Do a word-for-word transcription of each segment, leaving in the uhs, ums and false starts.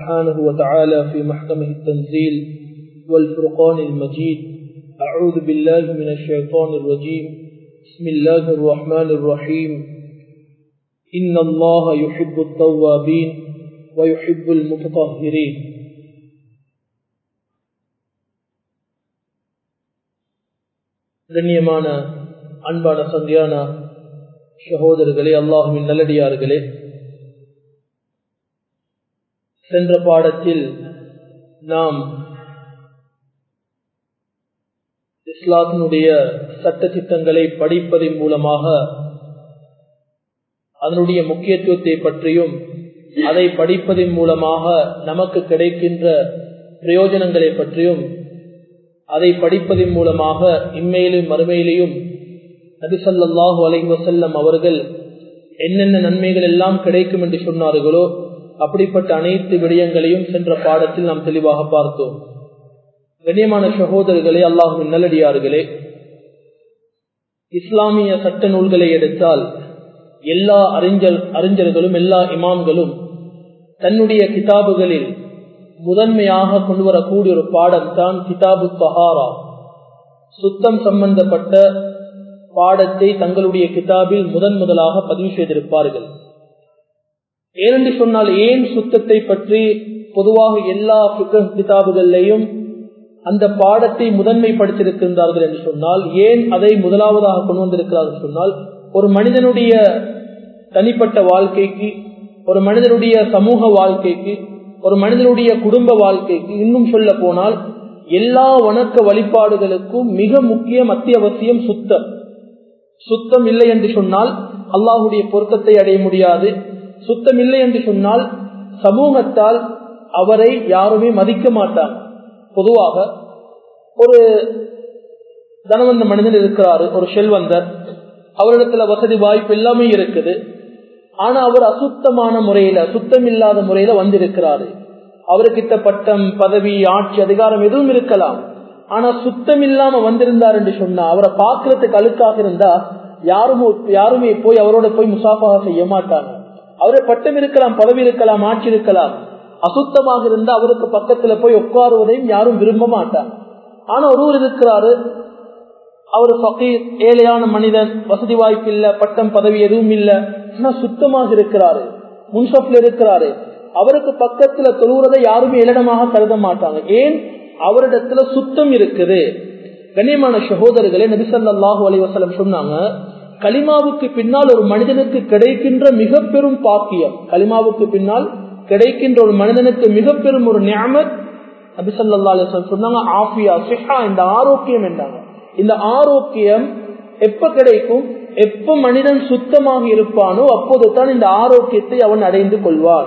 سبحانه وتعالى في محكمه التنزيل والفرقان المجيد. أعوذ بالله من الشيطان الرجيم. بسم الله الرحمن الرحيم. إن الله يحب التوابين ويحب المتطهرين. கண்ணியமான அன்பான சந்தியான சகோதரர்களே, அல்லாஹ்வின் நல்லடியார்களே, சென்ற பாடத்தில் நாம் இஸ்லாத்தினுடைய சட்ட திட்டங்களை படிப்பதன் மூலமாக அதனுடைய முக்கியத்துவத்தை பற்றியும் அதை படிப்பதன் மூலமாக நமக்கு கிடைக்கின்ற பிரயோஜனங்களை பற்றியும் அதை படிப்பதன் மூலமாக இம்மையிலும் மறுமையிலையும் நபி ஸல்லல்லாஹு அலைஹி வஸல்லம் அவர்கள் என்னென்ன நன்மைகள் எல்லாம் கிடைக்கும் என்று சொன்னார்களோ அப்படிப்பட்ட அனைத்து விடயங்களையும் சென்ற பாடத்தில் நாம் தெளிவாக பார்த்தோம். கண்ணியமான சகோதரர்களே, அல்லாஹ்வின் நல்லடியார்களே, இஸ்லாமிய சட்ட நூல்களை எடுத்தால் எல்லா அறிஞர் அறிஞர்களும் எல்லா இமாம்களும் தன்னுடைய கிதாபுகளில் முதன்மையாக கொண்டு வரக்கூடிய ஒரு பாடம் தான் கிதாபு தஹாரா. சுத்தம் சம்பந்தப்பட்ட பாடத்தை தங்களுடைய கிதாபில் முதன் முதலாக பதிவு செய்திருப்பார்கள். ஏனென்று சொன்னால், ஏன் சுத்தத்தை பற்றி பொதுவாக எல்லா ஃபிக்ஹ் கிதாபுகளிலேயும் அந்த பாடத்தை முதன்மைப்படுத்தியிருக்கின்றார்கள் என்று சொன்னால், ஏன் அதை முதலாவதாக கொண்டு வந்திருக்கிறார்கள் சொன்னால், ஒரு மனிதனுடைய தனிப்பட்ட வாழ்க்கைக்கு, ஒரு மனிதனுடைய சமூக வாழ்க்கைக்கு, ஒரு மனிதனுடைய குடும்ப வாழ்க்கைக்கு, இன்னும் சொல்ல போனால் எல்லா வணக்க வழிபாடுகளுக்கும் மிக முக்கியம் அத்தியாவசியம் சுத்தம். சுத்தம் இல்லை என்று சொன்னால் அல்லாஹ்வுடைய பொருத்தத்தை அடைய முடியாது. சுத்தம் இல்லை என்று சொன்னால் சமூகத்தால் அவரை யாருமே மதிக்க மாட்டாங்க. பொதுவாக ஒரு தனவந்த மனிதன் இருக்கிறாரு, ஒரு செல்வந்தர், அவரிடத்துல வசதி வாய்ப்பு எல்லாமே இருக்குது. ஆனா அவர் அசுத்தமான முறையில, சுத்தம் இல்லாத முறையில வந்திருக்கிறாரு. அவருக்கிட்ட பட்டம், பதவி, ஆட்சி, அதிகாரம் எதுவும் இருக்கலாம். ஆனா சுத்தம் இல்லாம வந்திருந்தார் என்று சொன்னா, அவரை பார்க்கறதுக்கு அழுக்காக இருந்தா யாருமே யாருமே போய் அவரோட போய் முசாஃபஹா செய்ய மாட்டாங்க. அவரை பட்டம் இருக்கலாம், பதவி இருக்கலாம், ஆட்சி இருக்கலாம், அசுத்தமாக இருந்தா அவருக்கு பக்கத்துல போய் உட்காருவதையும் யாரும் விரும்ப மாட்டாங்க. ஆனா ஒருவர் இருக்கிறாரு, அவர் ஃபகீர், ஏழையான மனிதன், வசதி வாய்ப்பு இல்ல, பட்டம் பதவி எதுவும் இல்ல, ஆனா சுத்தமாக இருக்கிறாரு, முன்சப்ல இருக்கிறாரு. அவருக்கு பக்கத்துல தொழுகிறதை யாருமே ஏளனமாக கருத மாட்டாங்க. ஏன்? அவரிடத்துல சுத்தம் இருக்குது. கண்ணியமான சகோதரர்களே, நபி ஸல்லல்லாஹு அலைஹி வஸல்லம் சொன்னாங்க, கலிமாவுக்கு பின்னால் ஒரு மனிதனுக்கு கிடைக்கின்ற மிக பெரும் பாக்கியம், கலிமாவுக்கு பின்னால் கிடைக்கின்ற ஒரு மனிதனுக்கு மிக பெரும் ஒரு நிஅமத், நபி ஸல்லல்லாஹு அலைஹி வஸல்லம் சொன்னாங்க, ஆஃபியா, சிஹா, இந்த ஆரோக்கியம் என்றாங்க. இந்த ஆரோக்கியம் எப்ப கிடைக்கும்? எப்ப மனிதன் சுத்தமாக இருப்பானோ அப்போது தான் இந்த ஆரோக்கியத்தை அவன் அடைந்து கொள்வான்.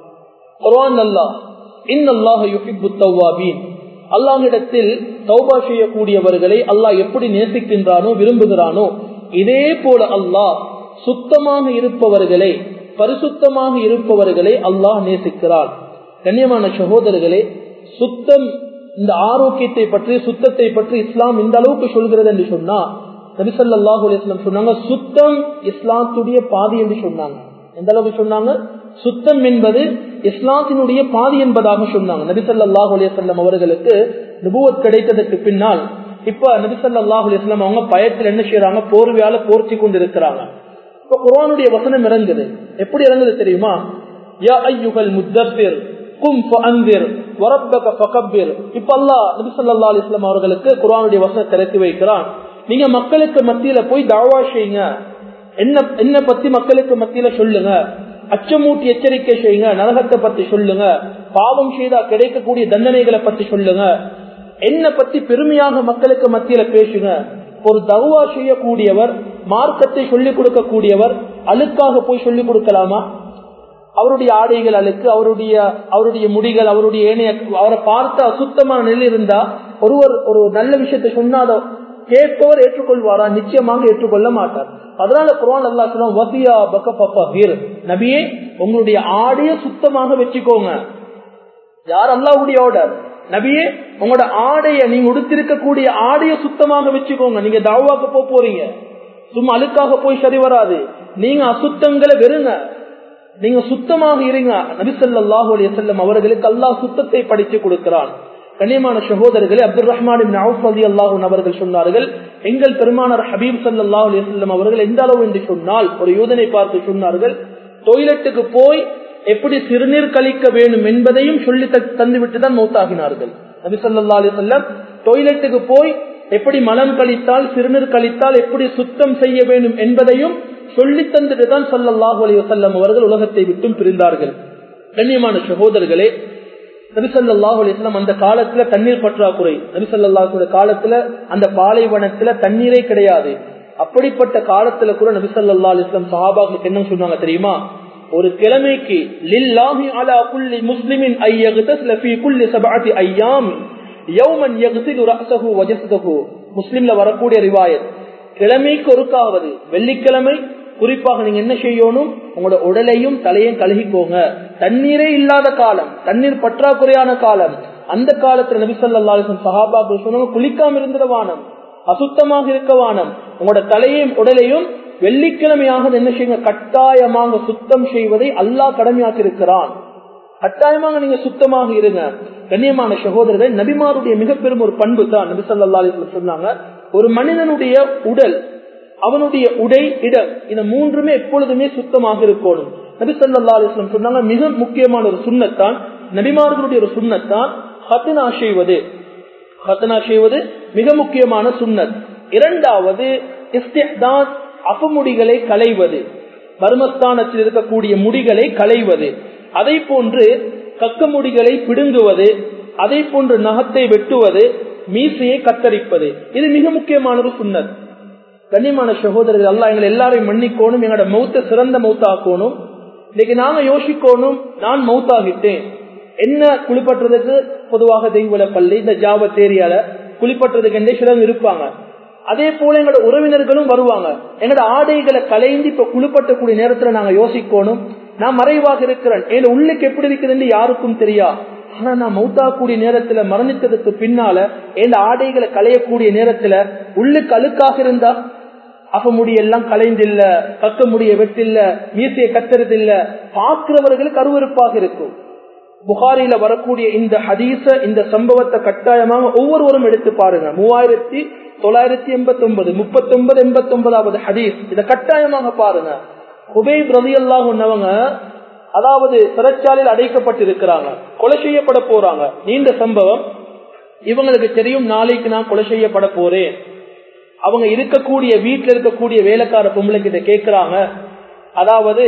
குர்ஆன் அல்லாஹ் இன்னல்லாஹ யுஹிப்புத் தவ்வாபீன், அல்லாஹ்விடத்தில் தௌபா செய்யக்கூடியவர்களை அல்லாஹ் எப்படி நேசிக்கின்றானோ, விரும்புகிறானோ, இதே போல அல்லாஹ் சுத்தமாக இருப்பவர்களை, பரிசுத்தமாக இருப்பவர்களை அல்லாஹ் நேசிக்கிறான். கண்ணியமான சகோதரர்களே, சுத்தம், இந்த ஆரோக்கியத்தை பற்றி, சுத்தத்தை பற்றி இஸ்லாம் இந்த அளவுக்கு சொல்கிறது என்று சொன்னா, நபி ஸல்லல்லாஹு அலைஹி வஸல்லம் சொன்னாங்க, சுத்தம் இஸ்லாத்துடைய பாதி என்று சொன்னாங்க. எந்த அளவுக்கு சொன்னாங்க? சுத்தம் என்பது இஸ்லாத்தினுடைய பாதி என்பதாக சொன்னாங்க. நபி ஸல்லல்லாஹு அலைஹி வஸல்லம் அவர்களுக்கு நபுவத் கிடைத்ததற்கு பின்னால் இப்ப நபி ஸல்லல்லாஹு அலைஹி வஸல்லம் அவங்க பயத்தில் என்ன செய்யறாங்க? போர்வையால போர்த்தி கொண்டு இருக்கிறாங்க. இப்ப குர்ஆனுடைய வசனம் இறங்குது. எப்படி இறங்குது தெரியுமா? யா அய்யுஹல் முத்தஸ்ஸிர் கும் ஃபஅன்திர் வரப்பக ஃபகப்பிர். இப்ப அல்லாஹ் நபி ஸல்லல்லாஹு அலைஹி வஸல்லம் அவர்களுக்கு குர்ஆனுடைய வசனத்தை இறக்கி வைக்கிறான். நீங்க மக்களுக்கு மத்தியில போய் தஅவா செய்யுங்க, என்ன என்ன பத்தி மக்களுக்கு மத்தியில சொல்லுங்க, அச்சமூட்டி எச்சரிக்கை செய்யுங்க, நரகத்தை பத்தி சொல்லுங்க, பாவம் செய்தா கிடைக்கக்கூடிய தண்டனைகளை பத்தி சொல்லுங்க, என்ன பத்தி பெருமையாக மக்களுக்கு மத்தியில பேசுங்க. ஒரு தஅவா செய்யக்கூடியவர், மார்க்கத்தை சொல்லிக் கொடுக்கக்கூடியவர் அழுக்காக போய் சொல்லிக் கொடுக்கலாமா? அவருடைய ஆடைகள் அழுக்கு, அவருடைய அவருடைய முடிகள், அவருடைய ஏனைய, அவரை பார்த்து அசுத்தமான நிலையில் இருந்தா ஒருவர் ஒரு நல்ல விஷயத்தை சொன்னாத கேட்பவர் ஏற்றுக்கொள்வாரா? நிச்சயமாக ஏற்றுக்கொள்ள மாட்டார். அதனால குர்ஆன் அல்லாஹ் சொல்றான், வசியா பகஃபஃபஹிர், நபியே உங்களுடைய ஆடைய சுத்தமாக வச்சுக்கோங்க. யார்? அல்லாஹ்வுடைய ஆர்டர். நபியே உங்களோட ஆடைய, நீங்க உடுத்திருக்கக்கூடிய ஆடைய சுத்தமாக வச்சுக்கோங்க. நீங்க தஅவாக்கு போக போறீங்க, சும்மா அழுக்காக போய் சரி வராது. நீங்க அசுத்தங்களை வெறுங்க. நீங்க சுத்தமாக இருங்க. நபி ஸல்லல்லாஹு அலைஹி வஸல்லம் அவர்களுக்கு அல்லாஹ் சுத்தத்தை படித்து கொடுக்கிறான். கண்ணியமான சகோதரர்களே, அப்துல் ரஹ்மான் இப்னு அவுஃப் ரலியல்லாஹு அன்ஹு அவர்கள் சொன்னார்கள், எங்கள் பெருமானார் ஹபீப் ஸல்லல்லாஹு அலைஹி வஸல்லம் அவர்கள் எந்த அளவு என்று சொன்னால், ஒரு யூதனை பார்த்து சொன்னார்கள், டொய்லெட்டுக்கு போய் எப்படி சிறுநீர் கழிக்க வேண்டும் என்பதையும் சொல்லி தந்துவிட்டு தான் மௌத்தாகினார்கள். நபி ஸல்லல்லாஹு அலைஹி வஸல்லம் டொய்லெட்டுக்கு போய் எப்படி மலம் கழித்தால் சிறுநீர் கழித்தால் எப்படி சுத்தம் செய்ய வேண்டும் என்பதையும் சொல்லி தந்துட்டு தான் ஸல்லல்லாஹு அலைஹி வஸல்லம் அவர்கள் உலகத்தை விட்டும் பிரிந்தார்கள். கண்ணியமான சகோதரர்களே, நபி ஸல்லல்லாஹு அலைஹி வஸல்லம் அந்த காலத்துல தண்ணீர் பற்றாக்குறை, நபி ஸல்லல்லாஹு அலைஹி வஸல்லம் காலத்துல அந்த பாலைவனத்துல தண்ணீரே கிடையாது. அப்படிப்பட்ட காலத்துல கூட நபி ஸல்லல்லாஹு அலைஹி வஸல்லம் சஹாபாக்களுக்கு என்ன சொன்னாங்க தெரியுமா? ஒரு கிழமைக்கு லில்லாஹி அலா குல்லி முஸ்லிமின் ஐ யக்தஸ்ல ஃபீ குல்லி சபஅத்தி அய்யாம் யௌமன் யக்ஸிலு ரஅஸஹு வ ஜஸதஹு. முஸ்லிம்ல வரக்கூடிய ரிவாயத், கிழமைக்கு ஒருக்காவது வெள்ளிக்கிழமை குறிப்பாக நீங்க என்ன செய்யணும், உங்களோட உடலையும் தலையும் கழுகிக்கோங்க. தண்ணீரே இல்லாத காலம், தண்ணீர் பற்றாக்குறையான காலம், அந்த காலத்துல நபி ஸல்லல்லாஹு அலைஹி வஸல்லம் சஹாபாக்கள் சொன்னாங்க, குளிக்காம இருந்திட வானம், அசுத்தமாக இருக்க வானம், உங்களோட தலையையும் உடலையும் வெள்ளிக்கிழமையாக என்ன செய்யுங்க, கட்டாயமாக சுத்தம் செய்வதை அல்லாஹ் கடமையாக்கி இருக்கிறான். கட்டாயமாக நீங்க சுத்தமாக இருங்க. கண்ணியமான சகோதரர்கள், நபிமாருடைய மிக பெரும் ஒரு பண்பு தான் நபி ஸல்லல்லாஹு அலைஹி வஸல்லம் சொன்னாங்க, ஒரு மனிதனுடைய உடல், அவனுடைய உடை, இடம், இந்த மூன்றுமே எப்பொழுதுமே சுத்தமாக இருக்கணும். நபி ஸல்லல்லாஹு அலைஹி வஸல்லம் சொன்னாங்க, மிக முக்கியமான ஒரு சுன்னத்தான், நபிமார்களுடைய ஒரு சுன்னத்தான் ஹத்னா செய்வது. ஹத்னா செய்வது மிக முக்கியமான சுன்னத். இரண்டாவது இஸ்திஹ்தான், அபமுடிகளை களைவது, மர்மஸ்தானத்தில் இருக்கக்கூடிய முடிகளை களைவது. அதை போன்று கக்க முடிகளை பிடுங்குவது, அதை போன்று நகத்தை வெட்டுவது, மீசையை கத்தரிப்பது, இது மிக முக்கியமான ஒரு சுன்னத். கண்ணியமான சகோதரர்கள், அல்லாஹ் எங்களை எல்லாரையும் மன்னிக்கணும், எங்களோட மௌத்த சிறந்த மௌத்தாக்கணும். இன்னைக்கு நாங்க யோசிக்கணும், நான் மௌத்தாகிட்டேன், என்ன குளிப்பட்டுறதுக்கு பொதுவாக தெய்வல பள்ளி இந்த ஜாவத் ஏரியால குளிப்பட்டுறதுக்கு என்றே சிலர் இருப்பாங்க. அதே போல எங்களோட உறவினர்களும் வருவாங்க. எங்களோட ஆடைகளை கலைந்து இப்ப குளிப்பட்டக்கூடிய நேரத்துல நாங்க யோசிக்கணும், நான் மறைவாக இருக்கிறேன், என் உள்ளுக்கு எப்படி இருக்குதுன்னு யாருக்கும் தெரியா. ஆனா நான் மௌத்தாக்கூடிய நேரத்துல, மரணித்ததுக்கு பின்னால என் ஆடைகளை களையக்கூடிய நேரத்துல உள்ளுக்கு அழுக்காக இருந்தா, அக முடியெல்லாம் கலைந்தில்ல, கக்க முடிய வெட்டில்ல, மீசையை கத்துறது இல்ல, பார்க்கிறவர்களுக்கு அருவருப்பாக இருக்கும். புகாரில வரக்கூடிய இந்த ஹதீஸ, இந்த சம்பவத்தை கட்டாயமாக ஒவ்வொருவரும் எடுத்து பாருங்க. மூவாயிரத்தி தொள்ளாயிரத்தி எண்பத்தி ஒன்பது முப்பத்தி ஒன்பது எண்பத்தி ஒன்பதாவது ஹதீஸ், இதை கட்டாயமாக பாருங்க. ஹுபைப் ரலியல்லாஹு அன்ஹு அதாவது சிறைச்சாலையில் அடைக்கப்பட்டிருக்கிறாங்க, கொலை செய்யப்பட போறாங்க. நீண்ட சம்பவம். இவங்களுக்கு தெரியும், நாளைக்கு நான் கொலை செய்யப்பட போறேன். அவங்க இருக்கக்கூடிய வீட்டில் இருக்கக்கூடிய வேலைக்கார பொம்பளை கிட்ட கேட்கிறாங்க, அதாவது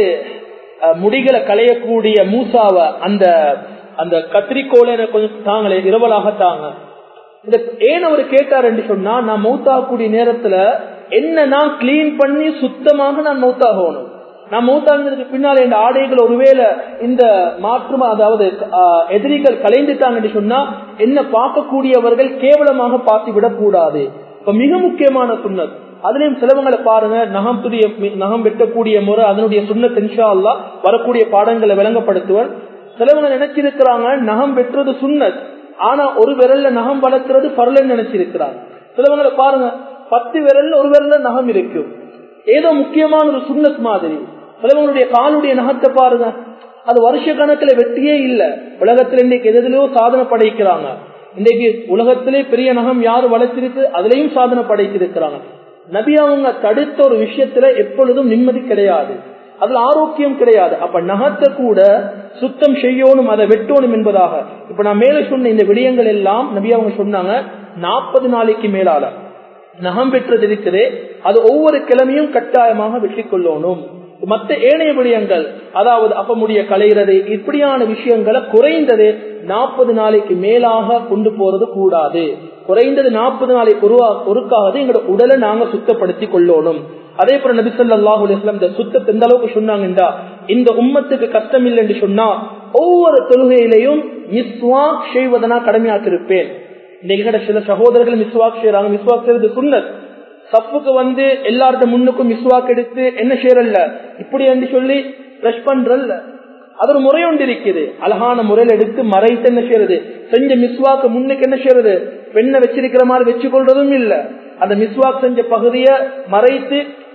முடிகளை களையக்கூடிய மூசாவ அந்த அந்த கத்திரிக்கோளை கொஞ்சம் தாங்களே, இரவலாக தாங்க. இந்த ஏன் அவர் கேட்டார் என்று சொன்னா, நான் மௌத்தாகக்கூடிய நேரத்துல என்ன நான் கிளீன் பண்ணி சுத்தமாக நான் மௌத்தாகணும். நான் மௌத்தாகினதுக்கு பின்னால் இந்த ஆடைகள் ஒருவேளை இந்த மாற்று, அதாவது எதிரிகள் கலைந்துட்டாங்க என்று சொன்னா என்ன பார்க்கக்கூடியவர்கள் கேவலமாக பார்த்து விடக்கூடாது. இப்ப மிக முக்கியமான சுன்னத். அதுலயும் சிலவங்களை பாருங்க, நகம் துரிய நகம் வெட்டக்கூடிய முறை, அதனுடைய சுன்னத் இன்ஷா அல்லாஹ் வரக்கூடிய பாடங்களை விளங்கப்படுத்துவன். சிலவங்க நினைச்சிருக்கிறாங்க நகம் வெட்டுறது சுன்னத், ஆனா ஒரு விரல்ல நகம் வளர்க்கிறது பரலன்னு நினைச்சிருக்கிறாங்க. சிலவங்களை பாருங்க, பத்து விரல்ல ஒரு விரல்ல நகம் இருக்கும், ஏதோ முக்கியமான ஒரு சுன்னத் மாதிரி. சிலவங்களுடைய காலுடைய நகத்தை பாருங்க, அது வருஷ கணக்குல வெட்டியே இல்ல. உலகத்துல இன்னைக்கு எதிலோ சாதனை படைக்கிறாங்க. இன்னைக்கு உலகத்திலே பெரிய நகம் யாரு வளர்த்திருக்கு, அதுலயும் சாதனை படைத்திருக்கிறாங்க. நபி அவங்க தடுத்த ஒரு விஷயத்துல எப்பொழுதும் நிம்மதி கிடையாது, அதுல ஆரோக்கியம் கிடையாது. அப்ப நகத்தை கூட சுத்தம் செய்யணும், அதை வெட்டணும் என்பதாக. இப்ப நான் மேல சொன்ன இந்த விடயங்கள் எல்லாம் நபி அவங்க சொன்னாங்க, நாற்பது நாளைக்கு மேலால நகம் வெட்டுறது இருக்குது, அது ஒவ்வொரு கிழமையும் கட்டாயமாக வெற்றி கொள்ளணும். மற்ற ஏனைய விடயங்கள், அதாவது அப்பமுடிய கலைகிறது, இப்படியான விஷயங்களை குறைந்தது நாற்பது நாளைக்கு மேலாக கொண்டு போறது கூடாது. குறைந்தது நாற்பது நாளைக்கு ஒருக்காவது எங்களோட உடலை நாங்க சுத்தப்படுத்தி கொள்ளணும். அதே போல நபி ஸல்லல்லாஹு அலைஹி வஸல்லம் இந்த சுத்தத்தை எந்த அளவுக்கு சொன்னாங்கன்றா, இந்த உம்மத்துக்கு கஷ்டம் இல்லை என்று சொன்னா ஒவ்வொரு தொழுகையிலையும் மிஸ்வாக் செய்வதை நான் கடமையாக்கி இருப்பேன். இன்னைக்கு சில சகோதரர்கள் மிஸ்வாக் செய்யறாங்க, மிஸ்வாக் செய்யறது சுன்னத். சப்புக்கு வந்து எல்லார்ட்ட முன்னுக்கும் மிஸ்வாக் எடுத்து என்ன செய்யறல்ல, இப்படி என்று சொல்லி பிரஷ் பண்றல்ல, அது ஒரு முறை ஒன்று இருக்குது. அழகான முறையில் எடுத்து மறைத்து என்ன செய்யறது, செஞ்ச மிஸ்வாக்கு முன்னுக்கு என்ன செய்யறது, பெண்ணை வச்சிருக்கிற மாதிரி வச்சு கொள்றதும் இல்ல. அந்த மிஸ்வாக் செஞ்ச பகுதியை மறைத்து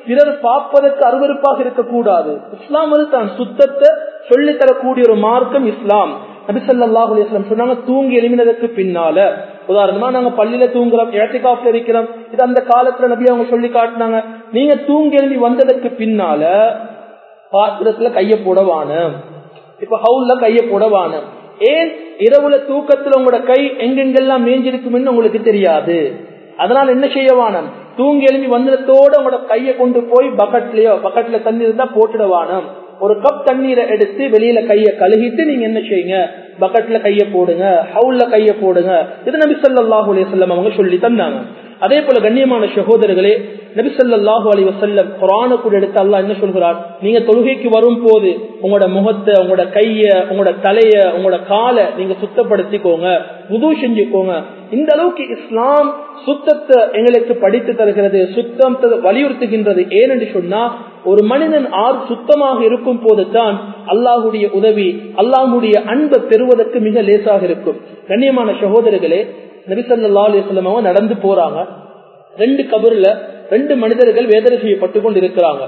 பிறர் பார்ப்பதற்கு அருவருப்பாக இருக்கக்கூடாது. இஸ்லாம் தான் சுத்தத்தை சொல்லி தரக்கூடிய ஒரு மார்க்கம் இஸ்லாம். நபி ஸல்லல்லாஹு அலைஹி வஸல்லம் சொன்னாங்க, தூங்கி எழுமினதற்கு பின்னால, உதாரணமா நாங்க பள்ளியில தூங்குறோம், இஅ்திகாஃப்ல இருக்கிறோம், இது அந்த காலத்துல நபி அவங்க சொல்லி காட்டினாங்க. நீங்க தூங்கி எழும்பி வந்ததற்கு பின்னால பாத்திரத்துல கைய போடவான, இப்ப ஹவுல்ல கைய போடவான. ஏன்? இரவுல தூக்கத்துல உங்களோட கை எங்கெங்கெல்லாம் மேஞ்சிருக்கும்னு உங்களுக்கு தெரியாது. அதனால என்ன செய்யவானம், தூங்கி எழும்பி வந்ததோட உங்களோட கையை கொண்டு போய் பக்கெட்லயோ, பக்கெட்ல தண்ணி இருந்தா போட்டுடவானம். ஒரு கப் தண்ணீரை எடுத்து வெளியில கைய கழுகிட்டு நீங்க என்ன செய்யுங்க, பக்கெட்ல கைய போடுங்க, ஹவுல்ல கைய போடுங்க. இது நபி ஸல்லல்லாஹு அலைஹி வஸல்லம் அவங்க சொல்லி தந்தாங்க. அதே போல கண்ணியமான சகோதரர்களே, நபி ஸல்லல்லாஹு அலைஹி வஸல்லம் குர்ஆனை கூட எடுத்து அல்லாஹ் என்ன சொல்கிறார், நீங்க தொழுகைக்கு வரும் போது உங்களோட முகத்தை, உங்களோட கைய, உங்களோட தலைய, உங்களோட காலை நீங்க சுத்தப்படுத்திக்கோங்க, வுது செஞ்சுக்கோங்க. இந்த அளவுக்கு இஸ்லாம் சுத்தத்தை எங்களுக்கு படித்து தருகிறது, சுத்தத்தை வலியுறுத்துகின்றது. ஏனென்று சொன்னா, ஒரு மனிதன் ஆறு சுத்தமாக இருக்கும் போது தான் அல்லாஹுடைய உதவி, அல்லாஹுடைய அன்பை பெறுவதற்கு மிக லேசாக இருக்கும். கண்ணியமான சகோதரர்களே, நபி ஸல்லல்லாஹு அலைஹி வஸல்லம் அவங்க நடந்து போறாங்க. ரெண்டு கபர்ல ரெண்டு மனிதர்கள் வேதனை செய்யப்பட்டு கொண்டு இருக்கிறாங்க.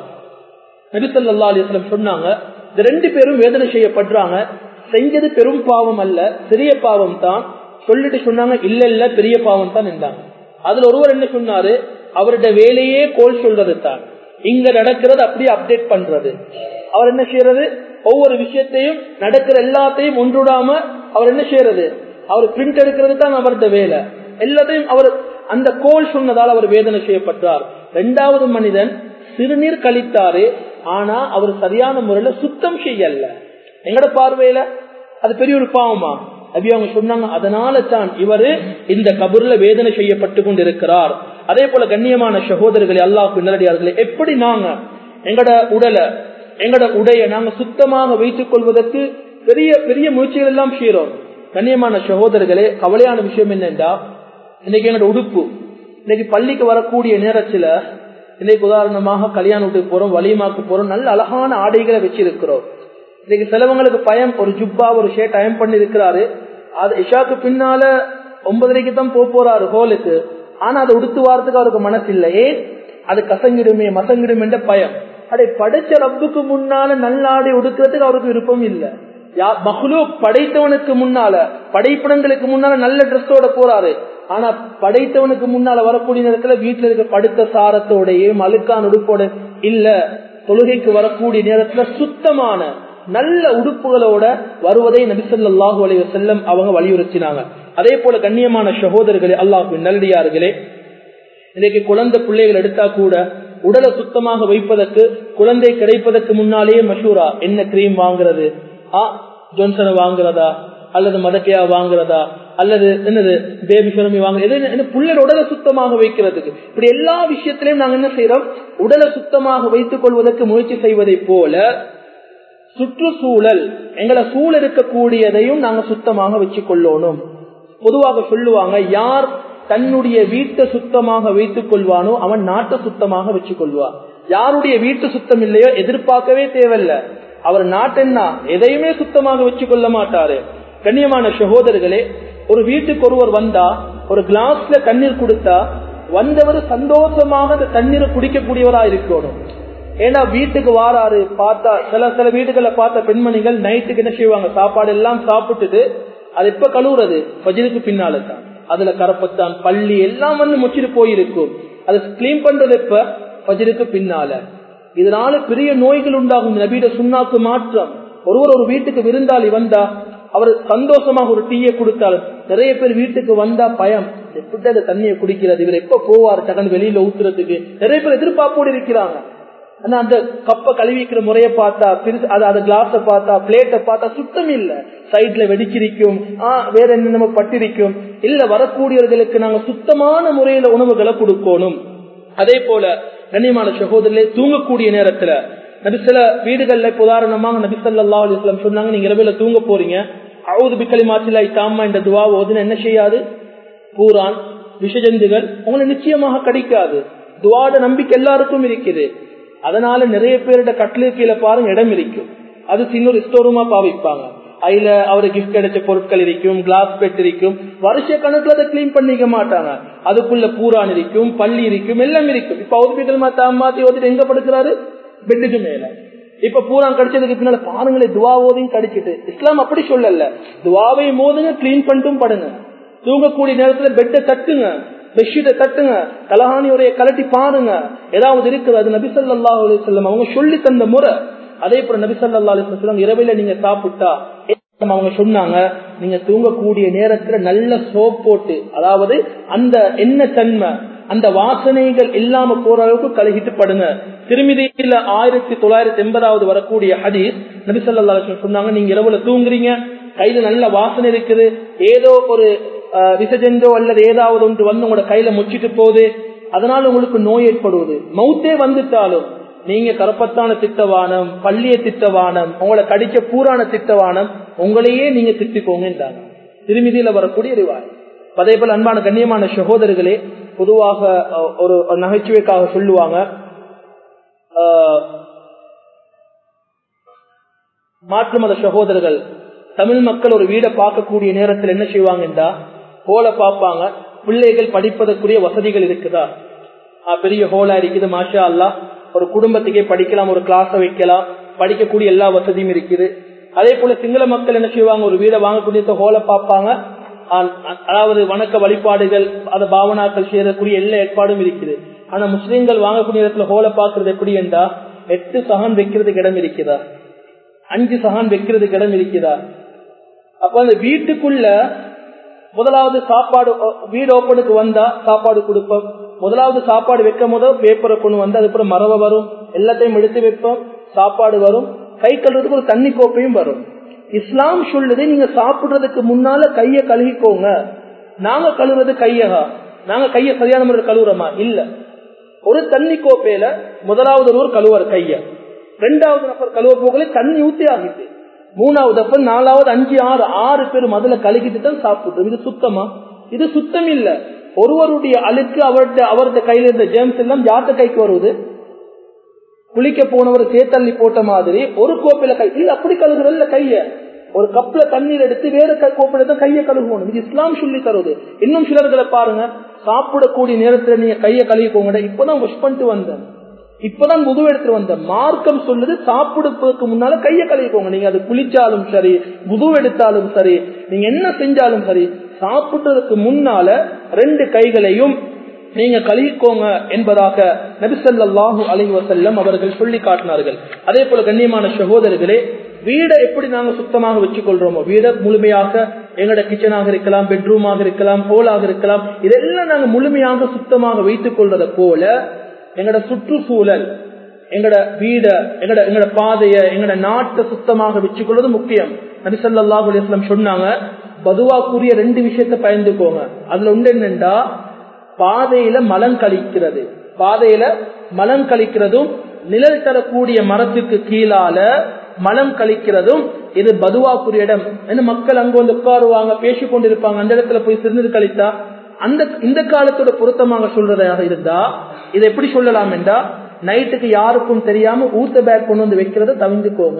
நபி ஸல்லல்லாஹு அலைஹி வஸல்லம் சொன்னாங்க, இந்த ரெண்டு பேரும் வேதனை செய்யப்படுறாங்க, செஞ்சது பெரும் பாவம் அல்ல, சிறிய பாவம் தான். சொல்லிட்டு சொன்னாங்க, இல்ல இல்ல பெரிய பாவம் தான் என்றாங்க. அதுல ஒருவர் என்ன சொன்னாரு, அவருடைய வேலையே கோல் சொல்றது தான், இங்க நடக்கிறது அப்படியே அப்டேட் பண்றது. அவர் என்ன செய்யறது, ஒவ்வொரு விஷயத்தையும் நடக்கிற எல்லாத்தையும் ஒன்றுடாம அவர் என்ன செய்யறது, அவர் பிரிண்ட் எடுக்கிறது தான் அவருடைய வேலை. எல்லாத்தையும் அவர் அந்த கோல் சொன்னதால் அவர் வேதனை செய்யப்பட்டார். இரண்டாவது மனிதன் சிறுநீர் கழித்தாரு, ஆனா அவர் சரியான முறையில சுத்தம் செய்யல. எங்கட பார்வையில அது பெரிய ஒரு பாவமா? நபி அவங்க சொன்னாங்க, அதனால தான் இவரு இந்த கபூர்ல வேதனை செய்யப்பட்டு கொண்டிருக்கிறார். அதே போல கண்ணியமான சகோதரர்களே, அல்லாஹ்வுக்கு நல்லடியார்களே, எப்படி நாங்க எங்கட உடலை, எங்கட உடைய நாங்க சுத்தமாக வைத்துக் கொள்வதற்கு பெரிய பெரிய முயற்சிகள் எல்லாம் செய்யறோம். கண்ணியமான சகோதரர்களே, கவலையான விஷயம் என்னென்றா, இன்னைக்கு எங்களோட உடுப்பு, இன்னைக்கு பள்ளிக்கு வரக்கூடிய நேரத்துல, இன்னைக்கு உதாரணமாக கல்யாண வீட்டுக்கு போறோம், வலிமாக்கு போறோம், நல்ல அழகான ஆடைகளை வச்சிருக்கிறோம். இன்னைக்கு சிலவங்களுக்கு பயம், ஒரு ஜுப்பா ஒரு ஷர்ட் அயன் பண்ணி இருக்கிறாரு, அது இஷாக்கு பின்னால ஒன்பதரைக்கு தான் போறாரு ஹோலுக்கு, ஆனா அதை உடுத்து வாரத்துக்கு அவருக்கு மனசு இல்லையே, அது கசங்கிடுமே மசங்கிடும் என்ற பயம். அதை படைச்ச ரப்புக்கு முன்னால நல்ல ஆடை உடுக்கிறதுக்கு அவருக்கு விருப்பம் இல்லை. மஹ்லூக் படைத்தவனுக்கு முன்னால, படைப்பிடங்களுக்கு முன்னால நல்ல டிரெஸ்ஸோட போறாரு, ஆனா படைத்தவனுக்கு முன்னால வரக்கூடிய நேரத்துல வீட்டுல இருக்க படுத்த சாரத்தோடையே அழுக்கான உடுப்போட இல்ல. தொழுகைக்கு வரக்கூடிய நேரத்துல சுத்தமான நல்ல உடுப்புகளோட வருவதை நபி ஸல்லல்லாஹு அலைஹி வஸல்லம் அவங்க வலியுறுத்தினாங்க. அதே போல கண்ணியமான சகோதரர்களே, அல்லாஹ்வின் நல்லடியார்களே, இன்னைக்கு குழந்தை பிள்ளைகள் எடுத்தா கூட உடலை சுத்தமாக வைப்பதற்கு, குழந்தை கிடைப்பதற்கு முன்னாலேயே மஷூரா, என்ன கிரீம் வாங்குறது, ஆ ஜோன்சனை வாங்குறதா, அல்லது மதக்கையா வாங்குறதா, அல்லது என்னது பேபி சிரமி வாங்குறது, புள்ளர் உடலை சுத்தமாக வைக்கிறதுக்கு. இப்படி எல்லா விஷயத்திலையும் நாங்க என்ன செய்யறோம், உடலை சுத்தமாக வைத்துக் கொள்வதற்கு முயற்சி செய்வதை போல சுற்றுச்சூழல், எங்களை சூழ இருக்கக்கூடியதையும் நாங்க சுத்தமாக வச்சுக் கொள்ளணும். பொதுவாக சொல்லுவாங்க, யார் தன்னுடைய வீட்டை சுத்தமாக வைத்துக் கொள்வானோ அவன் நாட்டை சுத்தமாக வச்சுக் கொள்வான். யாருடைய வீட்டு சுத்தம் இல்லையோ எதிர்பார்க்கவே தேவையில்லை, அவர் நாட்டென்னா எதையுமே சுத்தமாக வச்சுக் கொள்ள மாட்டாரு. கண்ணியமான சகோதரர்களே, ஒரு வீட்டுக்கு ஒருவர் வந்தா ஒரு கிளாஸ்ல தண்ணீர் கொடுத்தா வந்தவர் சந்தோஷமாக அந்த தண்ணீரை குடிக்கக்கூடியவரா இருக்கணும். ஏன்னா வீட்டுக்கு வாராரு, பார்த்தா சில சில வீடுகளை பார்த்த பெண்மணிகள் நைட்டுக்கு என்ன செய்வாங்க, சாப்பாடு எல்லாம் சாப்பிட்டுட்டு அது எப்ப கழுவுறது, ஃபஜ்ருக்கு பின்னால தான். அதுல கரப்பத்தான் பள்ளி எல்லாம் வந்து முச்சிட்டு போயிருக்கும், அது கிளீன் பண்றது எப்ப, ஃபஜ்ருக்கு பின்னால. இதனால பெரிய நோய்கள் உண்டாகும். நபியோட சுன்னாக்கு மாற்றம். ஒருவர் ஒரு வீட்டுக்கு விருந்தாளி வந்தா அவர் சந்தோஷமாக ஒரு டீயை கொடுத்தால், நிறைய பேர் வீட்டுக்கு வந்தா பயம், எப்படி அந்த தண்ணியை குடிக்கிறது, இவர் எப்ப போவார் டக்குன்னு வெளியில ஊத்துறதுக்கு, நிறைய பேர் எதிர்பார்ப்போடு இருக்கிறாங்க. ஆனா அந்த கப்பை கழுவிக்கிற முறையை பார்த்தா, அது கிளாஸ பார்த்தா, பிளேட்டை பார்த்தா சுத்தம் இல்ல, சைட்ல வெடிச்சிருக்கும், ஆஹ் வேற என்ன நம்ம பட்டிருக்கும். இல்ல, வரக்கூடியவர்களுக்கு நாங்க சுத்தமான முறையில உணவுகளை கொடுக்கணும். அதே போல கண்ணியமான சகோதரர்களே, தூங்கக்கூடிய நேரத்துல நபி சில வீடுகள்ல உதாரணமாக நபி ஸல்லல்லாஹு அலைஹி வஸல்லம் சொன்னாங்க, நீங்க இரவுல தூங்க போறீங்க, அஊது பிக்கலிமாத்தில்லாஹி தாம்மா என்ற துஆ ஓதுனா என்ன செய்யாது, பூரான் விஷஜந்துகள் உங்களை நிச்சயமாக கடிக்காது. துஆட நம்பிக்கை எல்லாருக்கும் இருக்குது. அதனால நிறைய பேருடைய கட்டிலு கீழே பாருங்க இடம் இருக்கும், அது சின்ன ஸ்டோர் ரூமா பாவிப்பாங்க. அதுல அவரு கிஃப்ட் கிடைச்ச பொருட்கள் இருக்கும், கிளாஸ் பெட் இருக்கும், வருஷ கணக்குல அதை கிளீன் பண்ணிக்க மாட்டாங்க. அதுக்குள்ள பூரான் இருக்கும், பள்ளி இருக்கும், எல்லாம் இருக்கும். இப்ப ஹாஸ்பிட்டல் மாத்தி ஓதிட்டு எங்க படுக்கிறாரு? பெட்டுக்கு மேல. இப்ப பூரான் கடிச்சதுக்கு பின்னால பாருங்களேன், துவா ஓதையும் கடிச்சிட்டு. இஸ்லாம் அப்படி சொல்லல, துவாவை மோதுங்க, கிளீன் பண்ணிட்டும் படுங்க. தூங்கக்கூடிய நேரத்துல பெட்டை தட்டுங்க, பெட்ஷீட்டை தட்டுங்க, தலஹானியோடைய கலட்டி பாருங்க, ஏதாவது இருக்குது. அது நபி ஸல்லல்லாஹு அலைஹி வஸல்லம் அவங்க சொல்லி தந்த முறை. அதே போல நபி ஸல்லல்லாஹு அலைஹி வஸல்லம் இரவில நீங்க சாப்பிட்டா அவங்க சொன்னாங்க, நீங்க தூங்கக்கூடிய நேரத்துல நல்ல சோப் போட்டு, அதாவது அந்த எண்ணெய் தன்மை, அந்த வாசனைகள் இல்லாம போற அளவுக்கு கழுகிட்டு படுங்க. திருமிதியில ஆயிரத்தி தொள்ளாயிரத்தி எண்பதாவது வரக்கூடிய ஹதீஸ், நபி ஸல்லல்லாஹு அலைஹி வஸல்லம் சொன்னாங்க, நீங்க இரவுல தூங்குறீங்க, கையில நல்ல வாசனை இருக்குது, ஏதோ ஒரு விசஜெண்டோ அல்லது ஏதாவது ஒன்று வந்து உங்களோட கையில முச்சிட்டு போகுது, அதனால உங்களுக்கு நோய் ஏற்படுவது. மௌத்தே வந்துட்டாலும் நீங்க கரப்பத்தான திட்டவானம், பள்ளிய திட்டவானம், உங்களை கடிச்ச பூரான திட்டவானம், உங்களையே நீங்க திட்டிக்கோங்கன்றாங்க. திருமிதியில வரக்கூடிய ரிவாய். அதே போல அன்பான கண்ணியமான சகோதரர்களே, பொதுவாக ஒரு நகைச்சுவைக்காக சொல்லுவாங்க, மாற்று மத சகோதரர்கள் தமிழ் மக்கள் ஒரு வீடை பார்க்கக்கூடிய நேரத்தில் என்ன செய்வாங்கன்றா, ஹோலை பார்ப்பாங்க, பிள்ளைகள் படிப்பதற்குரிய வசதிகள் இருக்குதா, பெரிய ஹோலா இருக்குது, மாஷா அல்லாஹ், ஒரு குடும்பத்துக்கே படிக்கலாம், ஒரு கிளாஸ வைக்கலாம், படிக்கக்கூடிய எல்லா வசதியும் இருக்குது. அதே போல சிங்கள மக்கள் என்ன செய்வாங்க, ஒரு வீடை வாங்கக்கூடிய ஹோலை பார்ப்பாங்க, அதாவது வணக்க வழிபாடுகள், அந்த பாவனாக்கள் செய்யக்கூடிய எல்லா ஏற்பாடும் இருக்குது. ஆனா முஸ்லீம்கள் வாங்கக்கூடிய இடத்துல ஹோலை பார்க்கறது எப்படி என்றா, எட்டு சகான் வைக்கிறதுக்கு இடம் இருக்குதா, அஞ்சு சகான் வைக்கிறதுக்கு இடம் இருக்குதா. அப்ப அந்த வீட்டுக்குள்ள முதலாவது சாப்பாடு, வீடு ஓப்பனுக்கு வந்தா சாப்பாடு கொடுப்போம், முதலாவது சாப்பாடு வைக்கும் போது பேப்பரை கொண்டு வந்து அதுக்கப்புறம் மரவ வரும், எல்லாத்தையும் எடுத்து வைப்போம், சாப்பாடு வரும், கை கழுவுறதுக்கு ஒரு தண்ணி கோப்பையும் வரும். இஸ்லாம் சொல்லுது, நீங்க சாப்பிடுறதுக்கு முன்னால கைய கழுவிக்கோங்க. நாங்க கழுவுறது கையகா, நாங்க கைய சரியான முறையில் கழுவுறோமா? இல்ல. ஒரு தண்ணி கோப்பையில முதலாவது ஒருவர் கழுவுற கைய, ரெண்டாவது நபர் கழுவ போகல தண்ணி ஊத்தி ஆகிட்டு, மூணாவது அப்ப நாலாவது அஞ்சு ஆறு ஆறு பேர் முதல்ல கழுகிட்டு தான் சாப்பிடுறோம். இது சுத்தமா? இது சுத்தம் இல்ல. ஒருவருடைய அழுக்கு அவருடைய அவருடைய கையில இருந்த ஜேம்ஸ் எல்லாம் யார்கிட்ட கைக்கு வருவது? குளிக்க போனவர் சேத்தள்ளி போட்ட மாதிரி ஒரு கோப்பையில கை இல்ல, அப்படி கழுகுறதுல கைய, ஒரு கப்ல தண்ணீர் எடுத்து வேற கோப்பையில தான் கையை கழுகணும். இது இஸ்லாம் சொல்லி தருவது. இன்னும் சிலர்களை பாருங்க, சாப்பிடக்கூடிய நேரத்துல நீங்க கையை கழுவிக்கோங்க, இப்பதான் வாஷ் பண்ணிட்டு வந்தேன், இப்பதான் முது எடுத்துட்டு வந்த. மார்க்கம் சொல்லுது சாப்பிடுறதுக்கு முன்னால கையை கழுவிக்கோங்க. நீங்க அது குளிச்சாலும் சரி, முது எடுத்தாலும் சரி, நீங்க என்ன செஞ்சாலும் சரி, சாப்பிட்டதுக்கு முன்னால ரெண்டு கைகளையும் நீங்க கழுவிக்கோங்க என்பதாக நபி ஸல்லல்லாஹு அலைஹி வஸல்லம் அவர்கள் சொல்லி காட்டினார்கள். அதே போல கண்ணியமான சகோதரர்களே, வீடை எப்படி நாங்க சுத்தமாக வச்சுக் கொள்றோமோ, வீடை முழுமையாக, எங்களோட கிச்சனாக இருக்கலாம், பெட்ரூமாக இருக்கலாம், ஹோலாக இருக்கலாம், இதெல்லாம் நாங்க முழுமையாக சுத்தமாக வைத்துக் கொள்றத போல எங்கட சுற்றுச்சூழல், எங்கட வீட, எங்கட எங்கட பாதைய, எங்கட நாட்டை சுத்தமாக வச்சுக்கொள்வது முக்கியம். நபி ஸல்லல்லாஹு அலைஹி வஸல்லம் சொன்னாங்க, பதுவாக்குரிய ரெண்டு விஷயத்தை பயந்துக்கோங்க. அதுல ஒன்று என்னண்டா, பாதையில மலம் கழிக்கிறது, பாதையில மலம் கழிக்கிறதும், நிழல் தரக்கூடிய மரத்துக்கு கீழால மலம் கழிக்கிறதும், இது பதுவாக்குரிய இடம். என்ன மக்கள் அங்க வந்து உட்காருவாங்க, பேசிக் கொண்டிருப்பாங்க, அந்த இடத்துல போய் சிறுநீர் கழித்தா, அந்த இந்த காலத்தோட பொருத்தமாக சொல்றதாக இருந்தா இதை எப்படி சொல்லலாம் என்றா, நைட்டுக்கு யாருக்கும் தெரியாம ஊத்த பேக் கொண்டு வந்து வைக்கிறத தவிர்த்துக்கோங்க.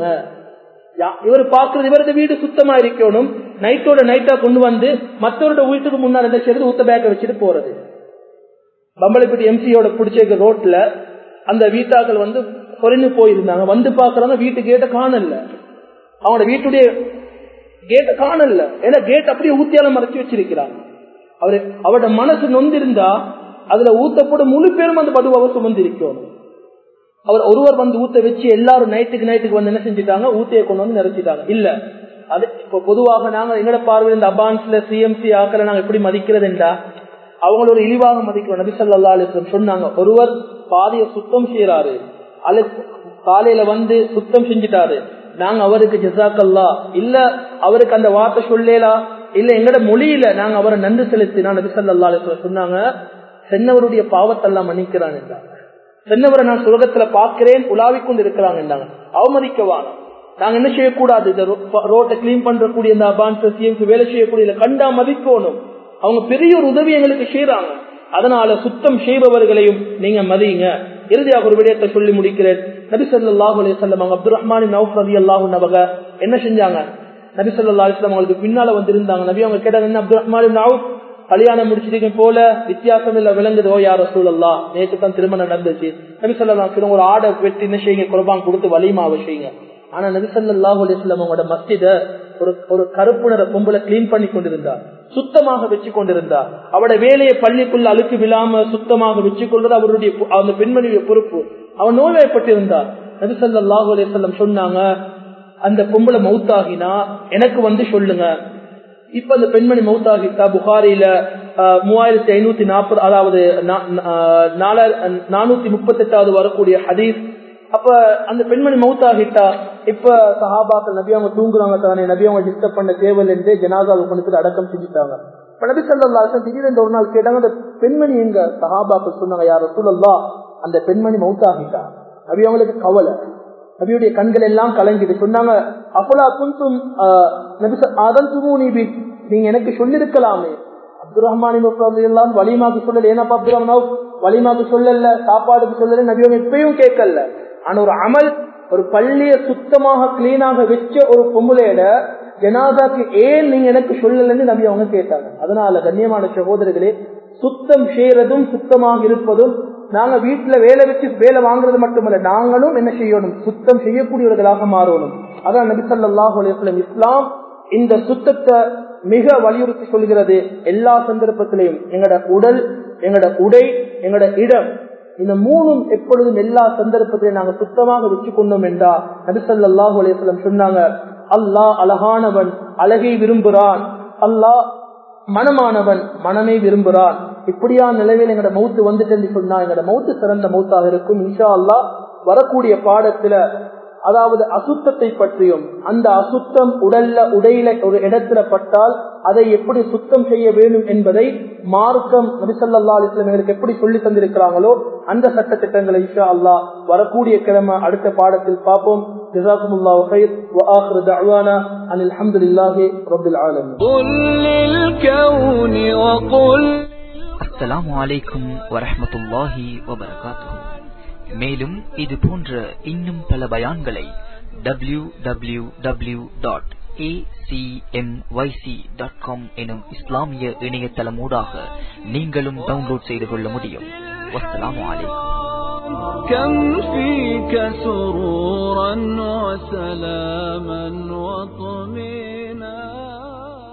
இவர் பாக்குறது இவரது வீடு சுத்தமா இருக்கணும், நைட்டோட நைட்டா கொண்டு வந்து மற்றவரோட வீட்டுக்கு முன்னாடி என்ன செய்யறது, ஊத்த பேக்கை வச்சுட்டு போறது. பம்பளைப்பட்டி எம்சியோட பிடிச்ச ரோட்ல அந்த வீட்டாக்கள் வந்து குறைந்து போயிருந்தாங்க, வந்து பாக்குறாங்க வீட்டு கேட்ட காணல, அவனோட வீட்டுடைய கேட்ட காணல, ஏன்னா கேட் அப்படியே ஊத்தியால மறைச்சு வச்சிருக்கிறாங்க. அவரு அவரோட மனசு நொந்திருந்தா அதுல ஊத்தப்போட முழு பேரும் அந்த பதுவாவை சுமந்து இருக்கணும். அவர் ஒருவர் வந்து ஊத்த வச்சு எல்லாரும் நைட்டுக்கு நைட்டுக்கு வந்து என்ன செஞ்சுட்டாங்க, ஊத்தையை கொண்டு வந்து நிறைச்சிட்டாங்க. இல்ல, அது இப்ப பொதுவாக நாங்க எங்கட பார்வையில் இந்த அபான்ஸ்ல சிஎம்சி ஆக்களை நாங்க எப்படி மதிக்கிறது என்றா, அவங்கள ஒரு இழிவாக மதிக்கிறோம். நபி ஸல்லல்லாஹு அலைஹி வஸல்லம் சொன்னாங்க, ஒருவர் பாதையை சுத்தம் செய்யறாரு, அல்ல காலையில வந்து சுத்தம் செஞ்சுட்டாரு, நாங்க அவருக்கு ஜஸாக்கல்லா இல்ல அவருக்கு அந்த வார்த்தை சொல்லலா இல்ல எங்கட மொழியில நாங்க அவரை நன்றி செலுத்தினா, நபி ஸல்லல்லாஹு அலைஹி வஸல்லம் சொன்னாங்க, சென்னவருடைய பாவத்தெல்லாம் மன்னிக்கிறான் என்றாங்க. சென்னவரை நான் சுலகத்துல பாக்கிறேன், உலாவிக் கொண்டு இருக்கிறாங்க என்றாங்க. அவமதிக்கவான நாங்க என்ன செய்யக்கூடாது, இந்த ரோட்டை கிளீன் பண்றக்கூடிய இந்த அபான்ஸ் சிஎம்சி வேலை செய்யக்கூடிய கண்டா மதிக்கணும். அவங்க பெரிய ஒரு உதவி எங்களுக்கு செய்யறாங்க, அதனால சுத்தம் செய்பவர்களையும் நீங்க மதியுங்க. இறுதியாக ஒரு விடயத்தை சொல்லி முடிக்கிறேன். நபி ஸல்லல்லாஹு அலைஹி வஸல்லம் அப்துர் ரஹ்மான் இப்னு அவ்ஃப் ரலியல்லாஹு அன்ஹு அவங்க என்ன செஞ்சாங்க, நபி ஸல்லல்லாஹு அலைஹி வஸல்லம் அவங்களுக்கு பின்னால வந்திருந்தாங்க. நபி அவங்க கேட்டாங்க, என்ன அப்துல் ரஹ்மான் இப்னு அவுஃப் கல்யாணம் முடிச்சிட்டு போல வித்தியாசம் இல்ல விளங்குதோ யா ரசூலல்லாஹ், நேற்று தான் திருமணம் நடந்துச்சு. நபி ஸல்லல்லாஹு அலைஹி வஸல்லம் ஒரு ஆடை வெட்டி என்ன செய்யுங்க, குர்பான் கொடுத்து வலிமா செய்யுங்க. ஆனா நபி ஸல்லல்லாஹு அலைஹி வஸல்லம் அவங்களோட மஸ்ஜித ஒரு ஒரு கருப்பு நிற பொம்பளை கிளீன் பண்ணி கொண்டிருந்தார், சுத்தமாக வச்சு கொண்டிருந்தார். அவட வேலையை பள்ளிக்குள்ள அழுக்கு விழாம சுத்தமாக வச்சு கொள்வது அவருடைய அந்த பெண்மணியுடைய பொறுப்பு. அவன் நோய்வாய்ப்பட்டிருந்தார். நபி ஸல்லல்லாஹு அலைஹி வஸல்லம் சொன்னாங்க, அந்த பொம்பளை மௌத்தாகினா எனக்கு வந்து சொல்லுங்க. இப்ப அந்த பெண்மணி மௌத்தாகிட்டா புகாரில மூவாயிரத்தி ஐநூத்தி நாற்பது அதாவது நானூத்தி முப்பத்தி எட்டாவது வரக்கூடிய ஹதீஸ். அப்ப அந்த பெண்மணி மௌத்தாகிட்டா இப்ப சஹாபாக்கள் நபி அவங்க தூங்குறாங்க தானே, நபி அவங்க டிஸ்டர்ப் பண்ண தேவையில்லை என்று ஜனாஸாவை கொண்டு அடக்கம் செஞ்சுட்டாங்க. நபி ஸல்லல்லாஹு அலைஹி வஸல்லம் திடீரென்று ஒரு நாள் கேட்டாங்க, அந்த பெண்மணி எங்க? சஹாபாக்கள் சொன்னாங்க, யா ரசூலல்லாஹ் அந்த பெண்மணி மௌத்தாகிட்டா. நபி அவங்களுக்கு கவலை, நபியுடைய கண்கள் எல்லாம் கலங்கிட்டு சொன்னாங்க, அப்பலா குந்தும் நபி அதன் துமூனி பி, நீங்க எனக்கு சொல்லிருக்கலாமே. அப்துல் ரஹ்மான் எல்லாம் வலிமாக்கு சொல்லல, ஏன்னாப்பா அப்துல் ரஹ்மான் வலிமாக்கு சொல்லல, சாப்பாடுக்கு சொல்லல, நபி அவங்க எப்பயும் கேட்கல. ஆனா ஒரு அமல், ஒரு பள்ளிய சுத்தமாக கிளீனாக வச்ச ஒரு பொம்பளையோட ஜனாதாக்கு ஏன் நீங்க எனக்கு சொல்லலன்னு நபி அவங்க கேட்டாங்க. அதனால கண்ணியமான சகோதரர்களே, சுத்தம் செய்யறதும் சுத்தமாக இருப்பதும், நாங்க வீட்டுல வேலை வச்சு வேலை வாங்குறது மட்டுமல்ல, நாங்களும் என்ன செய்யணும், சுத்தம் செய்யக்கூடியவர்களாக மாறணும். அதான் நபி ஸல்லல்லாஹு அலைஹி வஸல்லம் இஸ்லாம் இந்த சுத்தத்தை மிக வலியுறுத்தி சொல்கிறது. எல்லா சந்தர்ப்பத்திலையும் எங்கட உடல், எங்கட உடை, எங்கட இடம், இந்த மூணும் எப்பொழுதும் எல்லா சந்தர்ப்பத்திலையும் நாங்க சுத்தமாக வச்சு கொண்டோம் என்றா நபி ஸல்லல்லாஹு அலைஹி வஸல்லம் சொன்னாங்க, அல்லாஹ் அழகானவன், அழகை விரும்புகிறான், அல்லாஹ் மனமானவன், மனமே விரும்புகிறான். இப்படியான நிலையில் எங்கட மௌத்து வந்துட்டு சொன்னா எங்கட மௌத்து சிறந்த மௌத்தாக இருக்கும். இன்ஷா அல்லாஹ் வரக்கூடிய பாடத்துல அதாவது அசுத்தத்தை பற்றியும், அந்த அசுத்தம் உடல்ல உடையில ஒரு இடத்துல பட்டால் அதை எப்படி சுத்தம் செய்ய வேண்டும் என்பதை மார்க்கம் நபி ஸல்லல்லாஹு அலைஹி வஸல்லம் எங்களுக்கு எப்படி சொல்லி தந்திருக்கிறாங்களோ அந்த சட்ட திட்டங்களை இன்ஷா அல்லாஹ் வரக்கூடிய கிழமை அடுத்த பாடத்தில் பார்ப்போம். ஜஸாகுமுல்லாஹு கைர் வ ஆகிரு தஅவானா அனில் ஹம்துலில்லாஹி ரப்பில் ஆலமீன். அஸ்ஸலாமு அலைக்கும் வரஹ்மத்துல்லாஹி வபரகாத்துஹு. மேலும் இது போன்ற இன்னும் பல பயான்களை W W W dot A C M Y C dot com எனும் இஸ்லாமிய இணையதளமூடாக நீங்களும் டவுன்லோட் செய்து கொள்ள முடியும். வஸ்ஸலாமு அலைக்கும். كم فيك سرورا وسلاما وطمئنانا